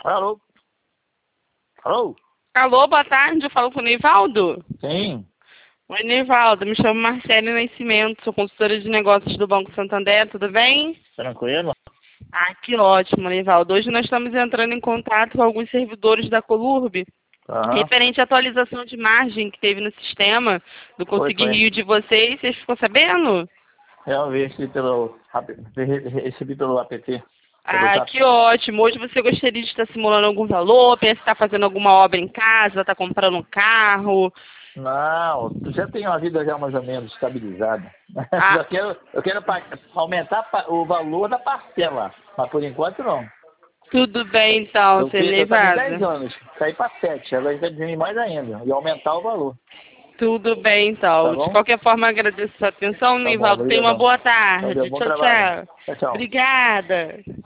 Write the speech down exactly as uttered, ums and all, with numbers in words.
Alô? Alô? Alô, boa tarde, eu falo com o Nivaldo. Sim. Oi, Nivaldo, me chamo Marcele Nascimento, sou consultora de negócios do Banco Santander, tudo bem? Tranquilo? Ah, que ótimo, Nivaldo. Hoje nós estamos entrando em contato com alguns servidores da Colurb, Aham. referente à atualização de margem que teve no sistema do Foi, Consegui foi. Rio de vocês, vocês ficam sabendo? Eu vi recebi pelo, recebi pelo app, pelo Ah, zap. que ótimo. Hoje você gostaria de estar simulando algum valor, pensa em estar fazendo alguma obra em casa, estar comprando um carro. Não, tu já tem uma vida já mais ou menos estabilizada. Ah, Eu quero, eu quero pa- aumentar pa- o valor da parcela, mas por enquanto não. tudo bem então, Eu, seu fiz- eu estava em dez Nevada. anos, caí para sete, agora vai diminuir mais ainda e aumentar o valor. Tudo bem Tá então. De bom? qualquer forma, agradeço a sua atenção, Tá bom, Nivaldo. Tenha uma obrigadão. boa Valeu, tarde. bom Tchau, trabalho. tchau. Tchau, tchau. Obrigada.